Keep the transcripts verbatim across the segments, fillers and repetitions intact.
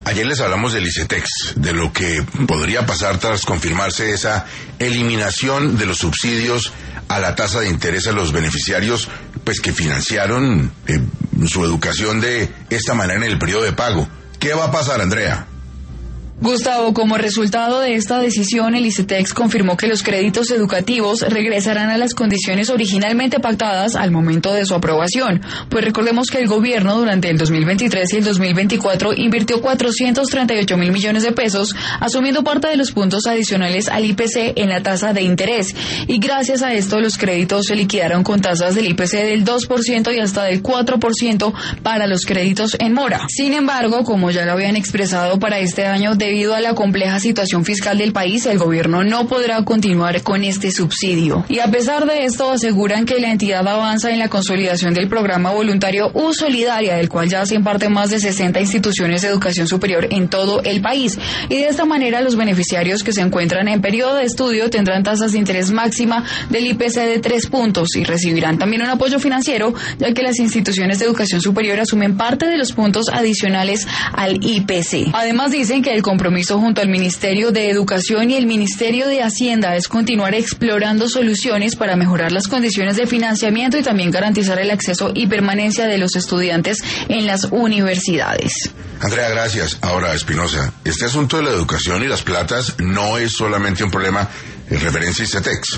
Ayer les hablamos del ICETEX, de lo que podría pasar tras confirmarse esa eliminación de los subsidios a la tasa de interés a los beneficiarios, pues que financiaron eh, su educación de esta manera en el periodo de pago. ¿Qué va a pasar, Andrea? Gustavo, como resultado de esta decisión, el ICETEX confirmó que los créditos educativos regresarán a las condiciones originalmente pactadas al momento de su aprobación. Pues recordemos que el gobierno durante el dos mil veintitrés y el dos mil veinticuatro invirtió cuatrocientos treinta y ocho mil millones de pesos, asumiendo parte de los puntos adicionales al I P C en la tasa de interés. Y gracias a esto, los créditos se liquidaron con tasas del I P C del dos por ciento y hasta del cuatro por ciento para los créditos en mora. Sin embargo, como ya lo habían expresado para este año, debido a la compleja situación fiscal del país, el gobierno no podrá continuar con este subsidio. Y a pesar de esto, aseguran que la entidad avanza en la consolidación del programa voluntario U Solidaria, del cual ya hacen parte más de sesenta instituciones de educación superior en todo el país. Y de esta manera, los beneficiarios que se encuentran en periodo de estudio tendrán tasas de interés máxima del I P C de tres puntos y recibirán también un apoyo financiero, ya que las instituciones de educación superior asumen parte de los puntos adicionales al I P C. Además, dicen que el compromiso junto al Ministerio de Educación y el Ministerio de Hacienda es continuar explorando soluciones para mejorar las condiciones de financiamiento y también garantizar el acceso y permanencia de los estudiantes en las universidades. Andrea, gracias. Ahora, Espinosa, este asunto de la educación y las platas no es solamente un problema en referencia a ICETEX.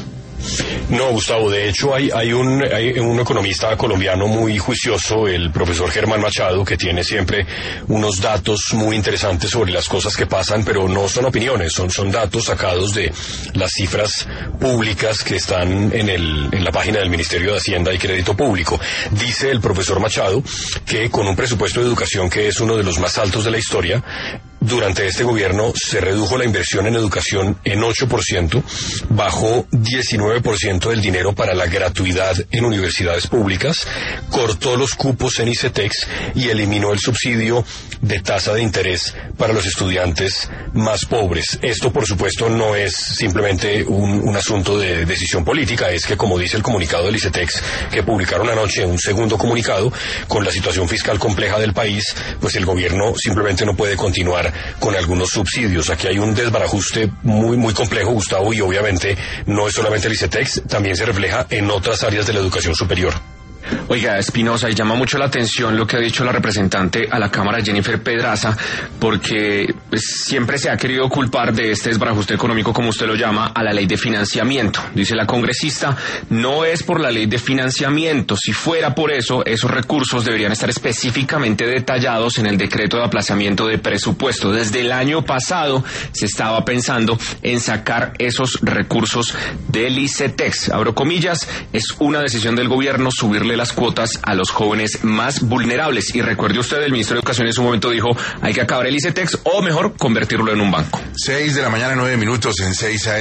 No, Gustavo, de hecho hay, hay, un, hay un economista colombiano muy juicioso, el profesor Germán Machado, que tiene siempre unos datos muy interesantes sobre las cosas que pasan, pero no son opiniones, son, son datos sacados de las cifras públicas que están en, el, en la página del Ministerio de Hacienda y Crédito Público. Dice el profesor Machado que con un presupuesto de educación que es uno de los más altos de la historia, durante este gobierno se redujo la inversión en educación en ocho por ciento, bajó diecinueve por ciento del dinero para la gratuidad en universidades públicas, cortó los cupos en ICETEX y eliminó el subsidio de tasa de interés para los estudiantes más pobres. Esto, por supuesto, no es simplemente un, un asunto de decisión política, es que, como dice el comunicado del ICETEX, que publicaron anoche un segundo comunicado, con la situación fiscal compleja del país, pues el gobierno simplemente no puede continuar con algunos subsidios. Aquí hay un desbarajuste muy muy complejo, Gustavo, y obviamente no es solamente el ICETEX, también se refleja en otras áreas de la educación superior. Oiga, Espinosa, y llama mucho la atención lo que ha dicho la representante a la Cámara, Jennifer Pedraza, porque pues, siempre se ha querido culpar de este desbarajuste económico, como usted lo llama, a la ley de financiamiento. Dice la congresista, no es por la ley de financiamiento. Si fuera por eso, esos recursos deberían estar específicamente detallados en el decreto de aplazamiento de presupuesto. Desde el año pasado se estaba pensando en sacar esos recursos del ICETEX. Abro comillas, es una decisión del gobierno subirle las cuotas a los jóvenes más vulnerables. Y recuerde usted, el ministro de Educación en su momento dijo, hay que acabar el ICETEX o mejor, convertirlo en un banco. Seis de la mañana, nueve minutos en seis a